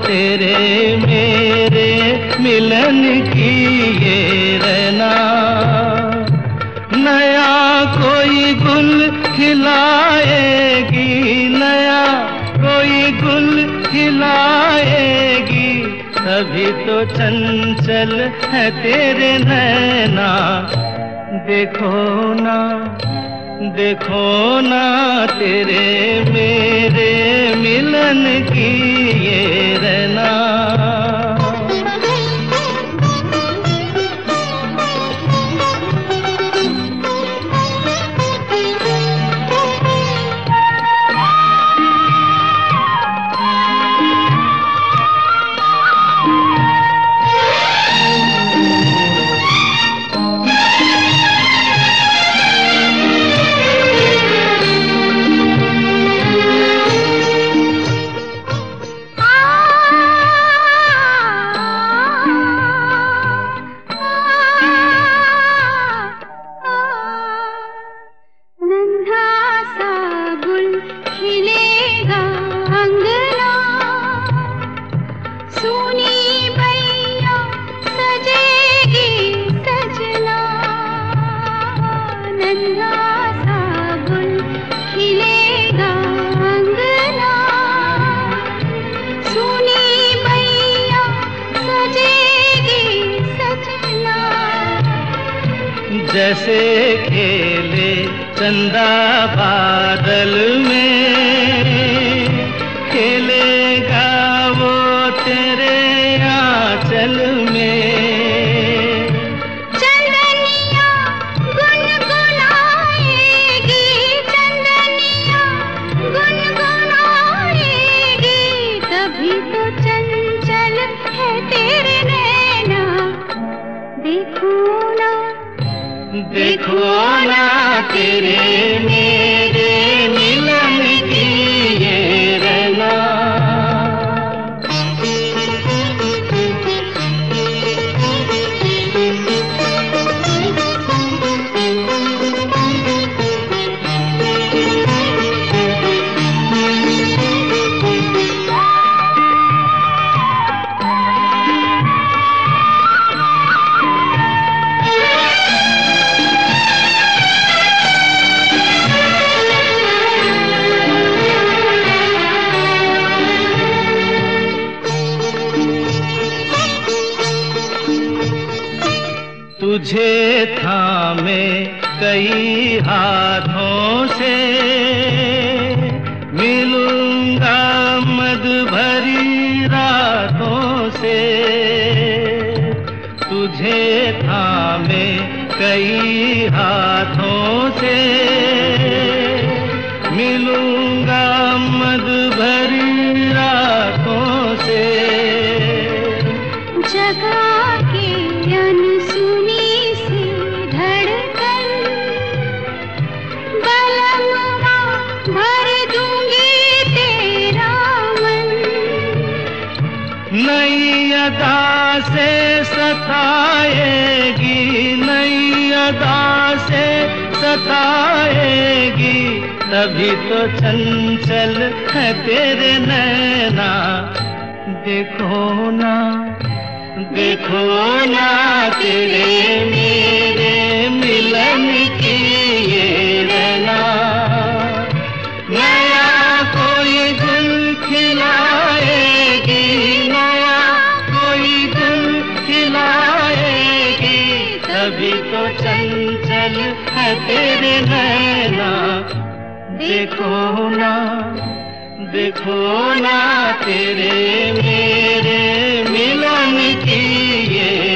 तेरे मेरे मिलन की ये रहना। नया कोई गुल खिलाएगी, नया कोई गुल खिलाएगी, तभी तो चंचल है तेरे नैना। देखो ना, देखो ना तेरे मेरे मिलन की ये रहना। जैसे खेले चंदा बादल में, खेलेगा वो तेरे आंचल में। चंदनिया गुनगुनाएगी, चंदनिया गुनगुनाएगी, तभी तो चंचल है तेरे नैना। देखो ना, देखो ना तेरे मेरे मिलन की ये रहना। तुझे थामे कई हाथों से, मिलूंगा मद भरी रातों से। तुझे थामे कई हाथों से, मिलूंगा मद भरी रातों से। जगा के अनसुनी सी धड़कन, बलमवा भर दूंगी तेरा मन। नई अदा से सताएगी, नई अदा से सताएगी, तभी तो चंचल है तेरे नैना। देखो ना, देखो ना तेरे मेरे मिलन की ये रहना। नया कोई गुल खिलाएगी, नया कोई गुल खिलाएगी, तभी तो चंचल है तेरे नैना। देखो ना, देखो ना तेरे मेरे मिलन की ये